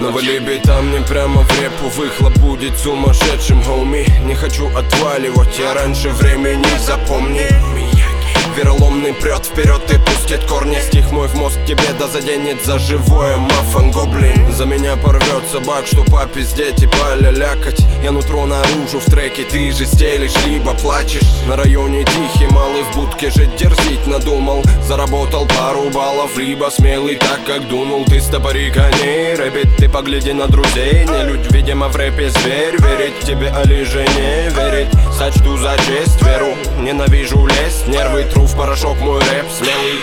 Навали бита мне прямо в репу, выхлоп будет сумасшедшим, хоуми. Не хочу отваливать, я раньше времени, запомни. Вероломный прет вперед и пустит корни. Стих мой в мозг тебе да заденет за живое, мафан гоблин. За меня порвет собак, что попиздеть и полялякать. Я нутро наружу в треке, ты же стелишь, либо плачешь. На районе тихий, малый в будке же дерзить надумал. Заработал пару баллов, либо смелый так как дунул. Ты стопори коней, рэпит, ты погляди на друзей. Не людь, видимо в рэпе зверь. Верить тебе, али же не верить. Сочту за честь веру, ненавижу лезть. Нервы тру в порошок, мой рэп смелый.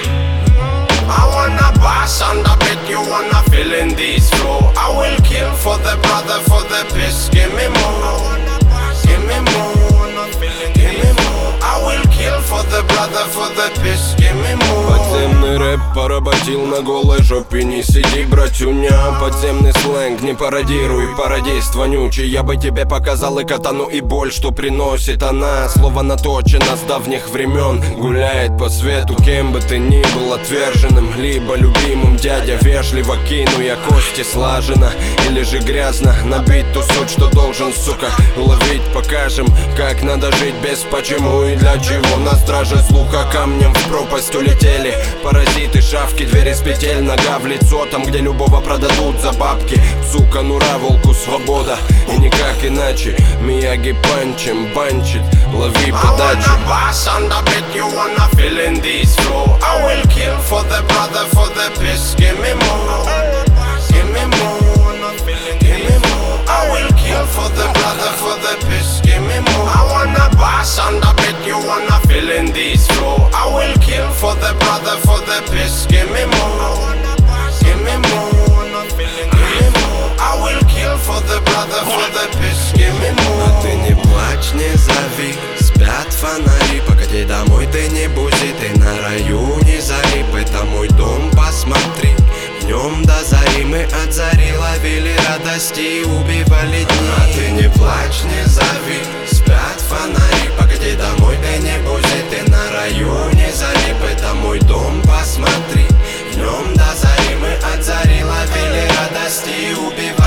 I wanna bash on the beat, you wanna feel in this flow. I will kill for the brother, for the peace. Give me more, give me more, give me more. I will kill for the brother, for the peace. Give me more. Подземный рэп поработил на голой жопе. Не сиди, братюня, подземный сленг не пародируй, пародист вонючий. Я бы тебе показал и катану, и боль, что приносит она. Слово наточено с давних времен, гуляет по свету. Кем бы ты ни был, отверженным, либо любимым. Дядя вежливо кину я кости слаженно, или же грязно набить ту суть, что должен, сука, ловить. Покажем, как надо жить без почему и для чего. На страже слуха камнем в пропасть улетели паразиты, шавки, двери с петель. Нога в лицо, там где любого продадут за бабки. Сука, нура, волку свобода, и никак иначе. Мияги панчем банчит, лови подачу. I wanna bash on the beat, you wanna feel in this flow. I will kill for the brother, for the peace. Give me more, give me more, give me more. I will kill for the brother, for the peace. Give me more. I wanna bash on the beat, you wanna feel in this flow. I will kill for the brother, for the peace. Give me more, give me more, give me more. I will kill for the brother, for the peace. Give me more. А ты не плачь, не зови, спят фонари. Покати домой, ты не бузи, ты на районе зари. Это мой дом, посмотри, в нем до зари мы от зари ловили радости и убивали дни. А ты не плачь, не зови, спят фонари. Покати домой, ты не бузи, ты на районе зари. Это мой дом, посмотри, в нем до зари мы от зари ловили радости и убивали.